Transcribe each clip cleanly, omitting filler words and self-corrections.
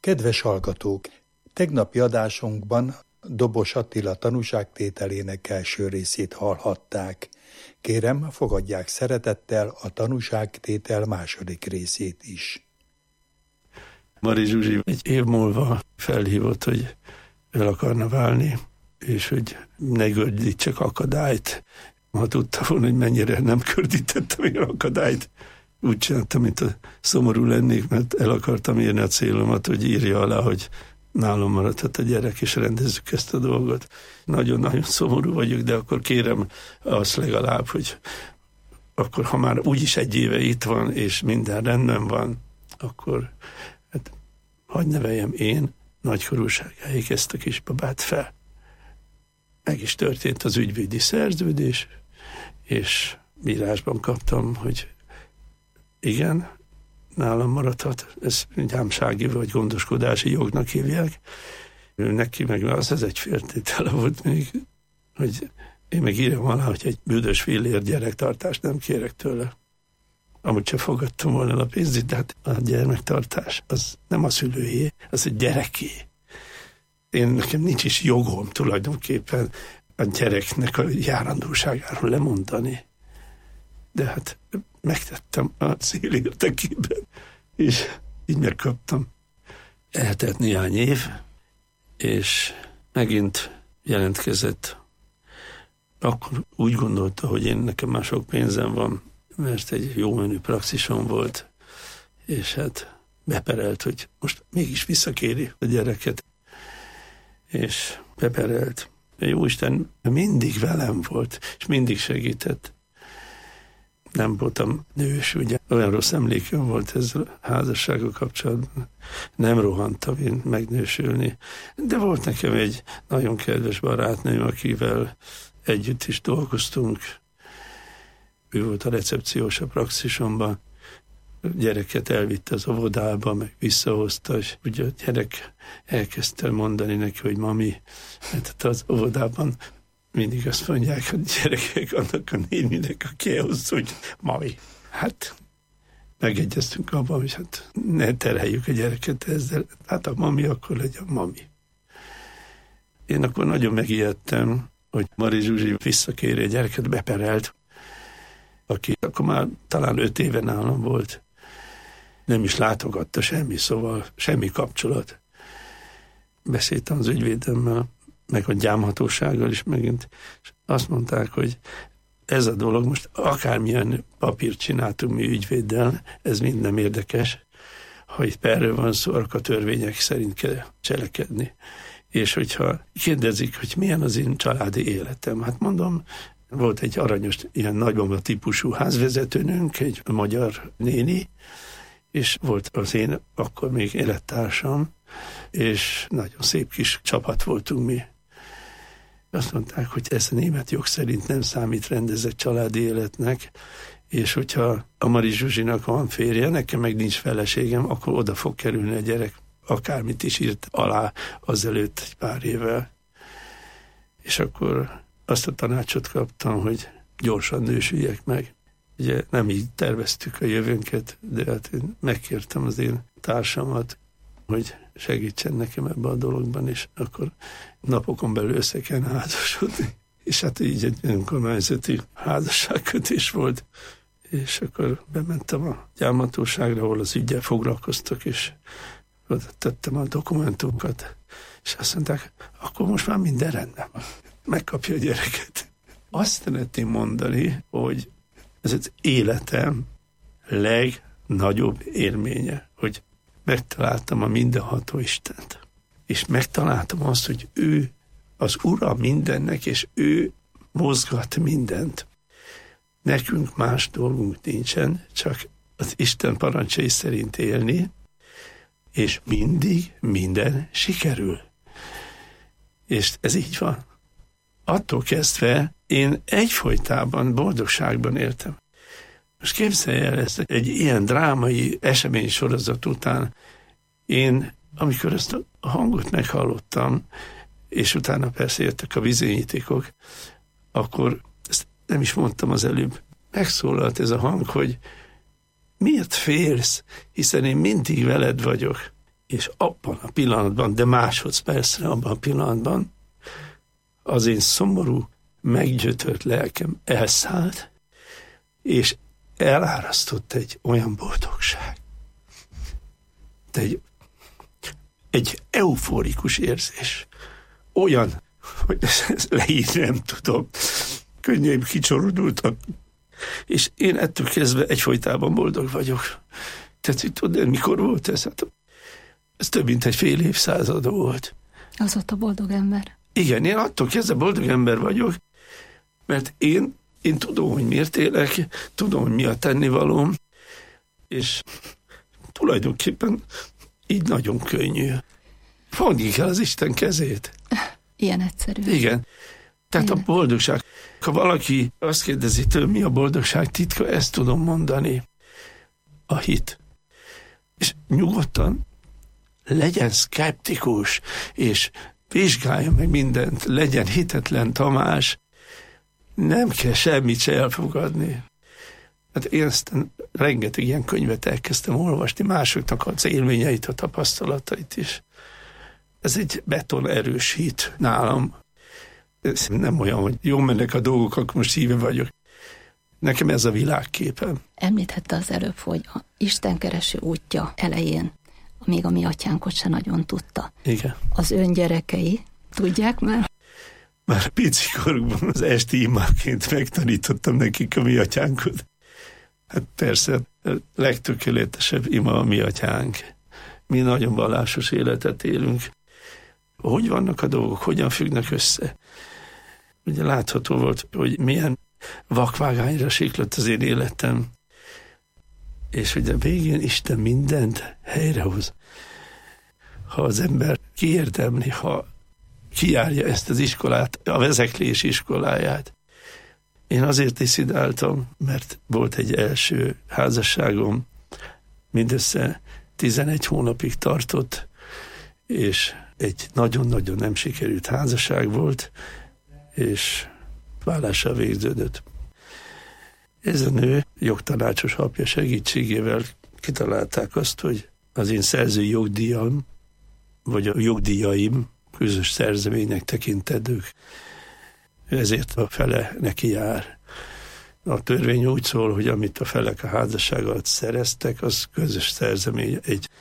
Kedves hallgatók! Tegnapi adásunkban Dobos Attila tanúságtételének első részét hallhatták. Kérem, fogadják szeretettel a tanúságtétel második részét is. Mari Zsuzsi egy év múlva felhívott, hogy el akarna válni, és hogy ne gördítsek akadályt. Ha tudta volna, hogy mennyire nem gördítettem én akadályt, úgy csináltam, mint a szomorú lennék, mert el akartam érni a célomat, hogy írja alá, hogy nálam maradhat a gyerek, és rendezzük ezt a dolgot. Nagyon-nagyon szomorú vagyok, de akkor kérem azt legalább, hogy akkor, ha már úgyis egy éve itt van, és minden rendben van, akkor hát, hadd neveljem én nagykorúságáig ezt a kisbabát fel. Meg is történt az ügyvédi szerződés, és írásban kaptam, hogy igen, nálam maradhat, ez gyámsági vagy gondoskodási jognak hívják. Neki meg ez egy féltétele volt még, hogy én meg írjam alá, hogy egy büdös fillér gyerektartást nem kérek tőle. Amúgy sem fogadtam volna a pénzét, de hát a gyermektartás az nem a szülőjé, az egy gyereké. Nekem nincs is jogom tulajdonképpen a gyereknek a járandóságáról lemondani. De hát megtettem a cél érdekében, és így megkaptam. Eltelt néhány év, és megint jelentkezett. Akkor úgy gondolta, hogy nekem már sok pénzem van, mert egy jó menő praxisom volt, és hát beperelt, hogy most mégis visszakéri a gyereket. És beperelt. Jóisten mindig velem volt, és mindig segített. Nem voltam nős, ugye olyan rossz emlékem volt ezzel a házassággal kapcsolatban. Nem rohantam én megnősülni. De volt nekem egy nagyon kedves barátnőm, akivel együtt is dolgoztunk. Ő volt a recepciós a praxisomban. A gyereket elvitte az óvodába, meg visszahozta, és ugye a gyerek elkezdte mondani neki, hogy mami, mert az óvodában mindig azt mondják, hogy gyerekek annak a néninek, aki elhoz, hogy mami. Hát megegyeztünk abban, hogy hát ne terheljük a gyereket ezzel. Hát a mami akkor legyen mami. Én akkor nagyon megijedtem, hogy Mari Zsuzsi visszakéri a gyereket, beperelt, aki akkor már talán 5 éve nálam volt. Nem is látogatta semmi, szóval semmi kapcsolat. Beszéltem az ügyvédemmel, meg a gyámhatósággal is megint, és azt mondták, hogy ez a dolog, most akármilyen papírt csináltunk mi ügyvéddel, ez mind nem érdekes. Ha itt perről van szó, akkor a törvények szerint kell cselekedni. És hogyha kérdezik, hogy milyen az én családi életem, hát mondom, volt egy aranyos, ilyen nagymama típusú házvezetőnünk, egy magyar néni, és volt az én akkor még élettársam, és nagyon szép kis csapat voltunk mi. Azt mondták, hogy ez a német jog szerint nem számít rendezett családi életnek, és hogyha a Mari Zsuzsinak van férje, nekem meg nincs feleségem, akkor oda fog kerülni a gyerek, akármit is írt alá azelőtt egy pár évvel. És akkor azt a tanácsot kaptam, hogy gyorsan nősüljek meg. Ugye nem így terveztük a jövőnket, de hát én megkértem az én társamat, hogy segítsen nekem ebbe a dologban, és akkor napokon belül össze kell házasodni. És hát így egy önkormányzati házasságkötés volt, és akkor bementem a gyámhatóságra, ahol az üggyel foglalkoztak, és oda tettem a dokumentumokat, és azt mondták, akkor most már minden rendben van. Megkapja a gyereket. Azt szeretném mondani, hogy ez az életem legnagyobb élménye, hogy megtaláltam a mindenható Istent. És megtaláltam azt, hogy ő az Ura mindennek, és ő mozgat mindent. Nekünk más dolgunk nincsen, csak az Isten parancsai szerint élni, és mindig minden sikerül. És ez így van. Attól kezdve én egyfolytában boldogságban éltem. Most képzelj el ezt egy ilyen drámai esemény sorozat után, én, amikor ezt a hangot meghallottam, és utána persze jöttek a bizonyítékok, akkor ezt nem is mondtam az előbb, megszólalt ez a hang, hogy miért félsz, hiszen én mindig veled vagyok. És abban a pillanatban, de másodpercre abban a pillanatban az én szomorú, meggyötört lelkem elszállt, és elárasztott egy olyan boldogság. Egy euforikus érzés. Olyan, hogy ezt leírni nem tudom. Könnyeim kicsorodultak. És én ettől kezdve egyfolytában boldog vagyok. Tehát, hogy tudod, mikor volt ez? Hát, ez több mint egy fél évszázad volt. Azóta boldog ember. Igen, én attól kezdve boldog ember vagyok, mert én tudom, hogy miért élek, tudom, hogy mi a tennivalóm, és tulajdonképpen így nagyon könnyű. Fogni kell az Isten kezét. Ilyen egyszerű. Igen. Tehát a boldogság. Ha valaki azt kérdezi tőle, mi a boldogság titka, ezt tudom mondani. A hit. És nyugodtan legyen szkeptikus, és vizsgálja meg mindent, legyen hitetlen Tamás, nem kell semmit se elfogadni. Hát én aztán rengeteg ilyen könyvet elkezdtem olvasni, másoknak az élményeit, a tapasztalatait is. Ez egy betonerős hit nálam. Ez nem olyan, hogy jól mennek a dolgok, akkor most híve vagyok. Nekem ez a világképem. Említhette az előbb, hogy a istenkereső útja elején még a mi atyánkot se nagyon tudta. Igen. Az ön gyerekei tudják már? Már picikorukban az esti imáként megtanítottam nekik a mi atyánkot. Hát persze, a legtökéletesebb ima a mi atyánk. Mi nagyon vallásos életet élünk. Hogy vannak a dolgok, hogyan függnek össze? Ugye látható volt, hogy milyen vakvágányra siklott az én életem. És ugye végén Isten mindent helyrehoz. Ha az ember kiérdemli, ha kijárja ezt az iskolát, a vezeklés iskoláját. Én azért diszidáltam, mert volt egy első házasságom, mindössze 11 hónapig tartott, és egy nagyon-nagyon nem sikerült házasság volt, és vállással végződött. Ez a nő jogtanácsos apja segítségével kitalálták azt, hogy az én szerzői jogdíjam, vagy a jogdíjaim közös szerzeménynek tekintedők. Ezért a fele neki jár. A törvény úgy szól, hogy amit a felek a házasság alatt szereztek, az közös szerzemény.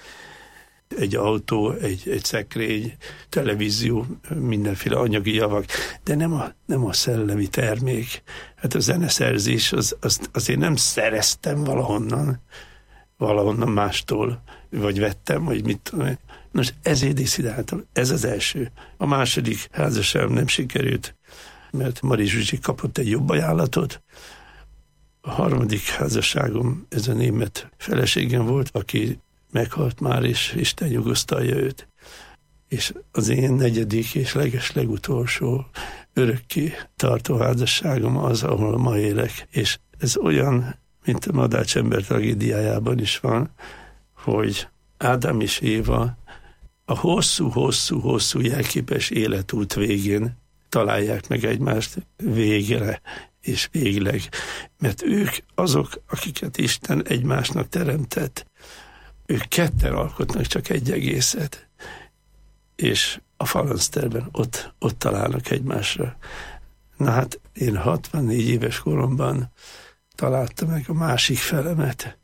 Egy autó, egy szekrény, televízió, mindenféle anyagi javak, de nem a szellemi termék. Hát a zeneszerzés, azt én nem szereztem valahonnan mástól, vagy vettem, vagy mit tudom én. Nos, ezért diszidáltam. Ez az első. A második házasságom nem sikerült, mert Mari Zsuzsi kapott egy jobb ajánlatot. A harmadik házasságom, ez a német feleségem volt, aki meghalt már, és Isten nyugosztalja őt. És az én negyedik és legutolsó örökké tartó házasságom az, ahol ma élek. És ez olyan, mint a Madácsember tragédiájában is van, hogy Ádám és Éva a hosszú jelképes életút végén találják meg egymást végre és végleg. Mert ők azok, akiket Isten egymásnak teremtett. Ők ketten alkotnak csak egy egészet. És a falanszterben ott találnak egymásra. Na hát én 64 éves koromban találtam meg a másik felemet.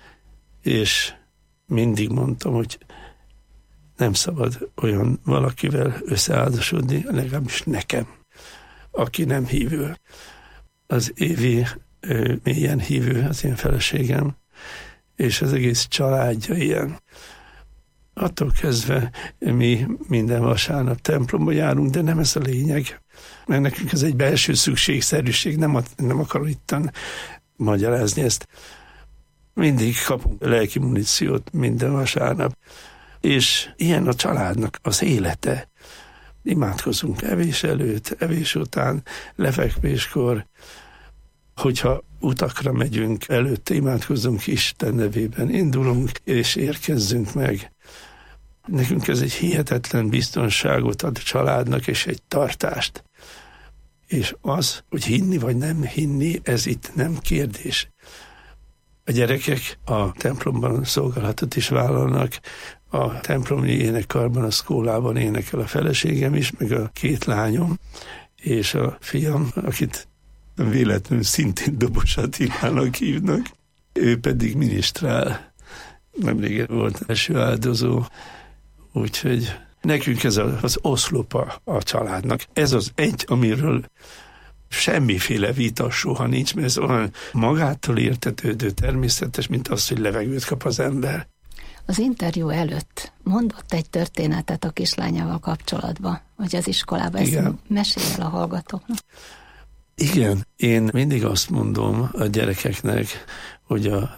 És mindig mondtam, hogy nem szabad olyan valakivel összeházasodni, legalábbis nekem, aki nem hívő. Az Évi mélyen hívő, az én feleségem, és az egész családja ilyen. Attól kezdve mi minden vasárnap templomba járunk, de nem ez a lényeg, mert nekünk ez egy belső szükségszerűség, nem akarom itten magyarázni ezt. Mindig kapunk lelki muníciót minden vasárnap, és ilyen a családnak az élete. Imádkozunk evés előtt, evés után, lefekvéskor, hogyha utakra megyünk, előtte imádkozunk Isten nevében, indulunk és érkezzünk meg. Nekünk ez egy hihetetlen biztonságot ad a családnak, és egy tartást. És az, hogy hinni vagy nem hinni, ez itt nem kérdés. A gyerekek a templomban szolgálatot is vállalnak, A templomi énekkarban, a szkólában énekel a feleségem is, meg a 2 lányom, és a fiam, akit véletlenül szintén Dobos Attilának hívnak, ő pedig minisztrál. Nemrég volt első áldozó, úgyhogy nekünk ez az oszlopa a családnak. Ez az egy, amiről semmiféle vita soha nincs, mert ez olyan magától értetődő, természetes, mint az, hogy levegőt kap az ember. Az interjú előtt mondott egy történetet a kislányával kapcsolatban, hogy az iskolában. Ezt mesélj el a hallgatóknak. Igen, én mindig azt mondom a gyerekeknek, hogy a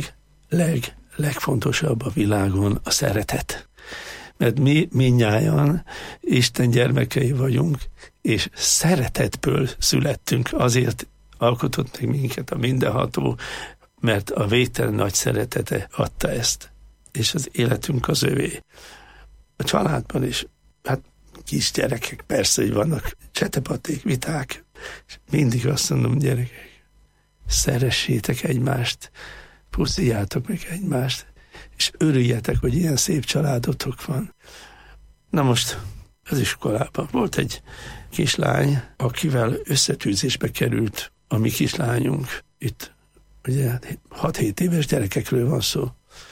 legfontosabb a világon a szeretet. Mert mi mindnyájan Isten gyermekei vagyunk, és szeretetből születtünk, azért alkotott meg minket a mindenható, mert a végtelen nagy szeretete adta ezt, és az életünk az övé. A családban is, hát kisgyerekek persze, hogy vannak csetepaték, viták, és mindig azt mondom, gyerekek, szeressétek egymást, pusziljátok meg egymást, és örüljetek, hogy ilyen szép családotok van. Na most az iskolában volt egy kislány, akivel összetűzésbe került a mi kislányunk. Itt ugye 6-7 éves gyerekekről van szó.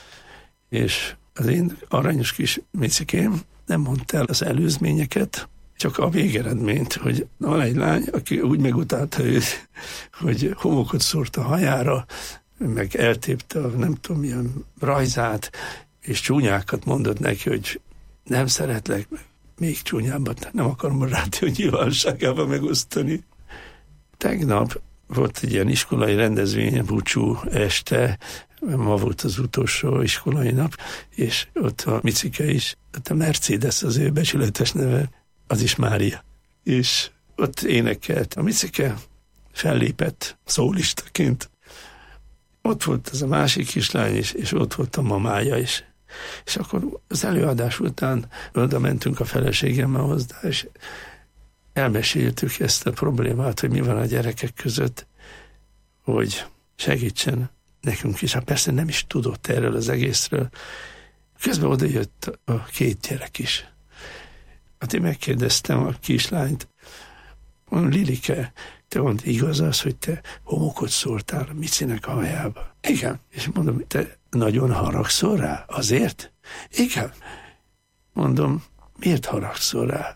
És az én aranyos kis micikém nem mondta el az előzményeket, csak a végeredményt, hogy van egy lány, aki úgy megutálta őt, hogy homokot szórt a hajára, meg eltépte a nem tudom milyen rajzát, és csúnyákat mondott neki, hogy nem szeretlek, még csúnyábbat nem akarom a rádió nyilvánosságában megosztani. Tegnap volt egy ilyen iskolai rendezvény, búcsú este, ma volt az utolsó iskolai nap, és ott a Micike is, ott a Mercedes az ő becsületes neve, az is Mária. És ott énekelt a Micike, fellépett szólistaként. Ott volt az a másik kislány is, és ott volt a mamája is. És akkor az előadás után oda mentünk a feleségemmel hozzá, és elmeséltük ezt a problémát, hogy mi van a gyerekek között, hogy segítsen nekünk is. Hát persze nem is tudott erről az egészről. Közben oda jött a 2 gyerek is. Hát én megkérdeztem a kislányt, mondom, Lilike, te mondd, igaz az, hogy te homokot szórtál a Micinek a hajába? Igen. És mondom, te nagyon haragszol rá? Azért? Igen. Mondom, miért haragszol rá?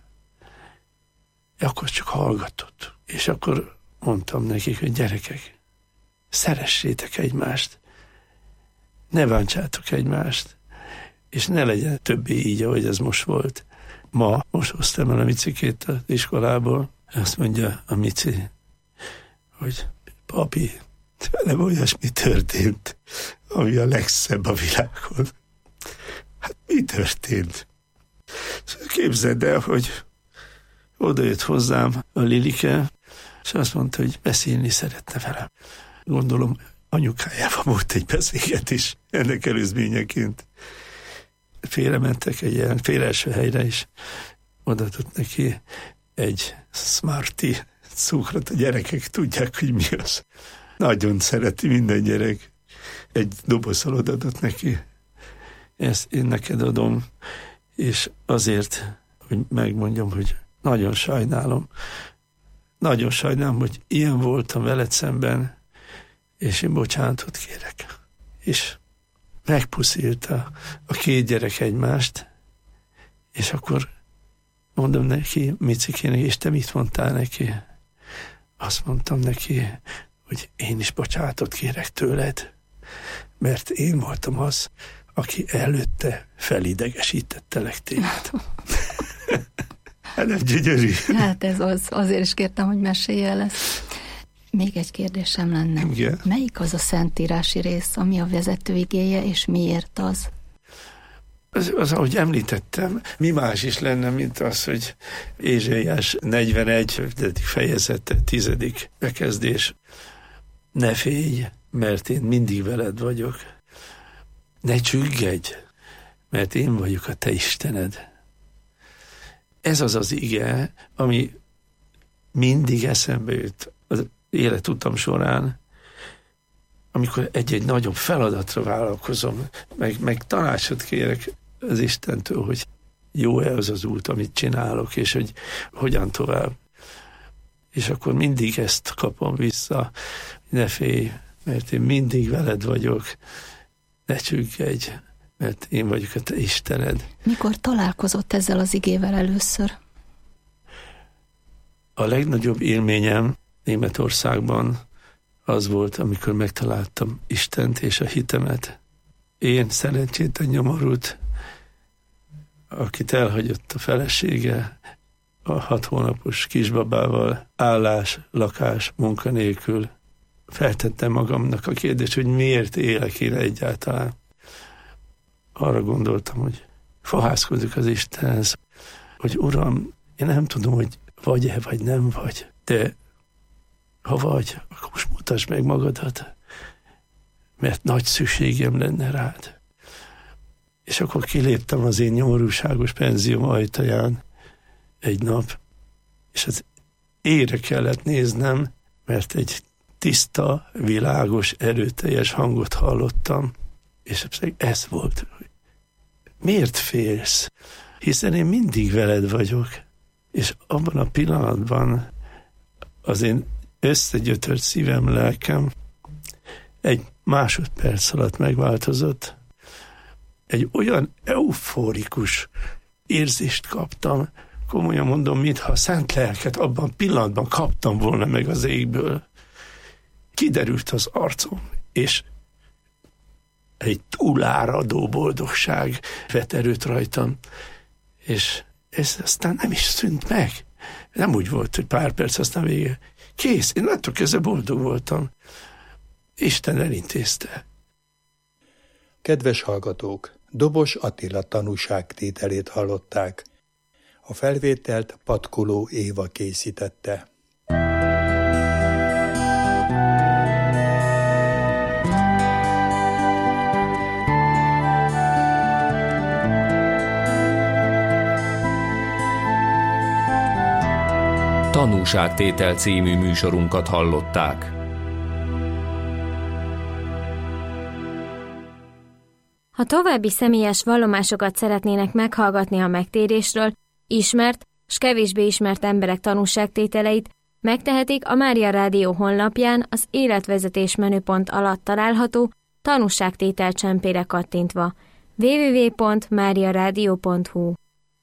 Akkor csak hallgatott. És akkor mondtam nekik, hogy gyerekek, szeressétek egymást, ne bántsátok egymást, és ne legyen többé így, ahogy ez most volt. Most hoztam el a Micikét az iskolából, azt mondja a Mici, hogy papi, velem olyasmi történt, ami a legszebb a világon. Hát mi történt? Képzeld el, hogy oda jött hozzám a Lilike, és azt mondta, hogy beszélni szeretne velem. Gondolom, anyukájával volt egy beszélgetés ennek előzményeként. Félrementek egy ilyen félreeső helyre is, odaadott neki egy Smartie cukrot, a gyerekek tudják, hogy mi az. Nagyon szereti minden gyerek. Egy dobozzal odaadott neki. Ezt én neked adom, és azért, hogy megmondjam, hogy nagyon sajnálom, hogy ilyen voltam veled szemben, és én bocsánatot kérek. És megpuszilta a 2 gyerek egymást, és akkor mondom neki, Micikének, és te mit mondtál neki? Azt mondtam neki, hogy én is bocsánatot kérek tőled, mert én voltam az, aki előtte felidegesítettelek téged. Hát nem gyönyörű. Hát ez azért is kértem, hogy mesélj el ezt. Még egy kérdésem lenne. Igen. Melyik az a szentírási rész, ami a vezetőigéje, és miért az? Az, ahogy említettem, mi más is lenne, mint az, hogy Ézsaiás 41. fejezet, 10. bekezdés. Ne félj, mert én mindig veled vagyok. Ne csüggedj, mert én vagyok a te Istened. Ez az az ige, ami mindig eszembe jut az életutam során, amikor egy-egy nagyobb feladatra vállalkozom, meg tanácsot kérek az Istentől, hogy jó-e az az út, amit csinálok, és hogy hogyan tovább. És akkor mindig ezt kapom vissza, ne félj, mert én mindig veled vagyok, ne csüggedj, mert én vagyok a te Istened. Mikor találkozott ezzel az igével először? A legnagyobb élményem Németországban az volt, amikor megtaláltam Istent és a hitemet. Én szerencsétlen nyomorult, akit elhagyott a felesége, a 6 hónapos kisbabával, állás, lakás, munkanélkül. Feltettem magamnak a kérdést, hogy miért élek én egyáltalán. Arra gondoltam, hogy fohászkodok az Istenhez, hogy Uram, én nem tudom, hogy vagy-e, vagy nem vagy, de ha vagy, akkor most mutasd meg magadat, mert nagy szükségem lenne rád. És akkor kiléptem az én nyomorúságos penzióm ajtaján egy nap, és az ére kellett néznem, mert egy tiszta, világos, erőteljes hangot hallottam, és ez volt. Miért félsz? Hiszen én mindig veled vagyok. És abban a pillanatban az én összegyötört szívem, lelkem egy másodperc alatt megváltozott. Egy olyan euforikus érzést kaptam, komolyan mondom, mintha a szent lelket abban a pillanatban kaptam volna meg az égből. Kiderült az arcom, és egy túláradó boldogság vett erőt rajtam, és ez aztán nem is szűnt meg. Nem úgy volt, hogy pár perc, aztán vége. Kész, én attól kezdve boldog voltam. Isten elintézte. Kedves hallgatók, Dobos Attila tanúságtételét hallották. A felvételt Patkoló Éva készítette. Tanúságtétel című műsorunkat hallották. Ha további személyes vallomásokat szeretnének meghallgatni a megtérésről, ismert s kevésbé ismert emberek tanúságtételeit, megtehetik a Mária Rádió honlapján az életvezetés menüpont alatt található tanúságtétel csempére kattintva www.mariaradio.hu.